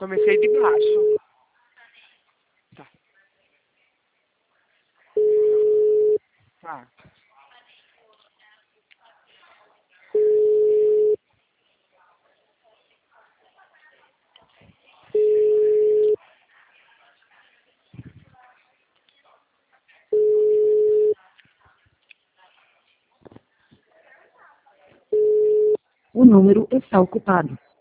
Comecei de baixo. Tá. Tá. O número está ocupado.